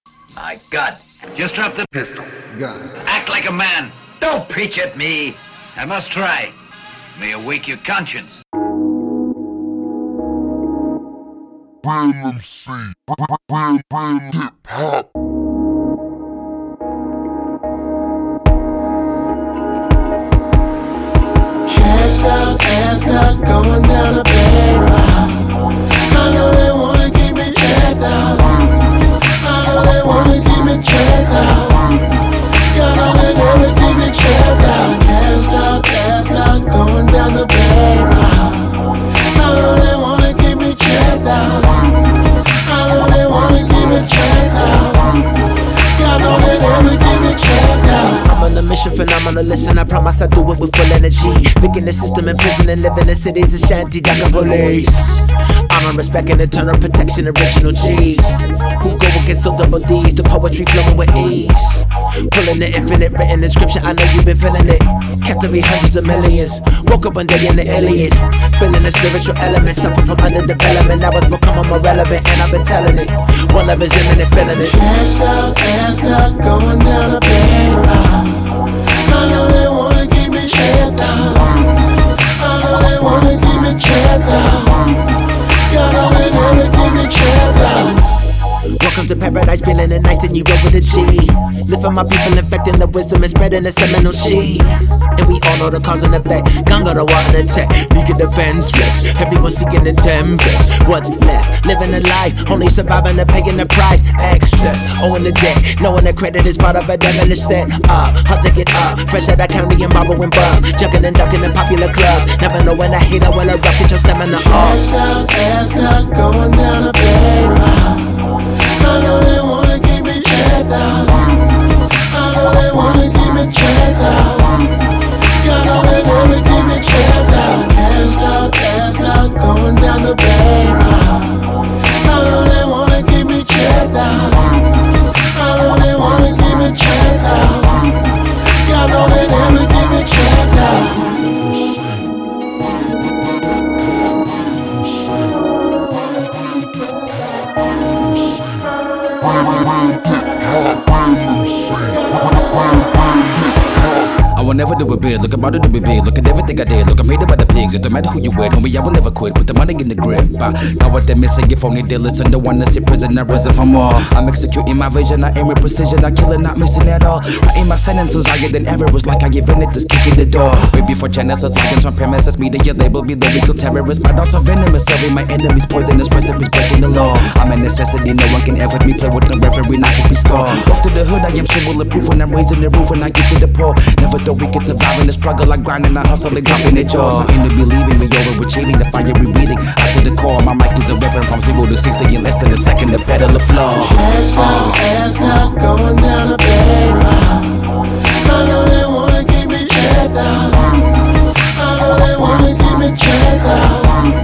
My God. Just drop the pistol, gun. Act like a man. Don't preach at me. I must try. May awake your conscience. Real MC, real hip hop. Cashed out, ass out, going down a bad route. I know they wanna keep me checked out. I know they wanna keep me checked out. God only never keep me checked out. Cashed out, ass out, going down the bad route. I know they wanna keep me checked out. I know they wanna keep me checked out. God only never keep me checked out. I'm on a mission, phenomenal. Listen, I promise I do it with full energy. Thinking the system in prison and living in cities of shanty, like police. I'm respect and eternal protection, original G's. Who go against the double D's, the poetry flowing with ease. Pulling the infinite written inscription, I know you've been feeling it. Captivate hundreds of millions. Woke up one day in the alien. Feeling the spiritual element, suffer from underdevelopment. Now it's becoming more relevant, and I've been telling it. One love is imminent, feeling it. Cashed out, going down a bad route. I know they wanna keep me checked out. I know they wanna keep me checked out. God only never keep me checked out. Welcome to paradise, feeling it nice and you roll with a G. Lifting my people, infecting the wisdom and spreading the seminal chi. And we all know the cause and effect. Gun got a water and attack, leaking defense flex. Everyone seeking the tempest. What's left? Living a life, only surviving and paying the price. Excess, owing the debt, knowing the credit is part of a devilish set up. Hard to get up, fresh out of county and borrowing bucks. Jugging and ducking in popular clubs. Never know when I hate or when I rock, get your stamina up. Cashed out, going down a bad route. I know they wanna keep me checked out. I know they wanna keep me checked out. God only never keep me checked out. Cashed out, going down the bad route. I know they wanna keep me checked out. I know they wanna keep me checked out. God only never keep me checked out. I will never do a bid, look about it to be big. Look at everything I did, look I'm hated by the pigs. It don't matter who you with, homie, I will never quit. Put the money in the grip. Got what they missing, your phony dealers and the one that sit prison, I've risen from all. I'm executing my vision, I aim with precision, I kill it, not missing at all. Writing my sentences higher than ever, it's like I give in it, this kick in the door. Way before Genesis, dragons on premises, media label be lyrical terrorists. My dogs are venomous, serving my enemies, poisonous precipice, breaking the law. I'm a necessity, no one can ever me play with no referee, not keep me score. Walk to the hood, I am so bulletproof when I'm raising the roof and I give to the poor. Never thought we could survive in the struggle, I grind and I hustle and dropping the jaws. I'm into believing we overachieving, the fire we breathing. Out to the core, my mic is a weapon from 0 to 60 in less than a second, the better the flow. Cashed out, going down a bad route. I know they wanna keep me checked out. I know they wanna keep me checked out.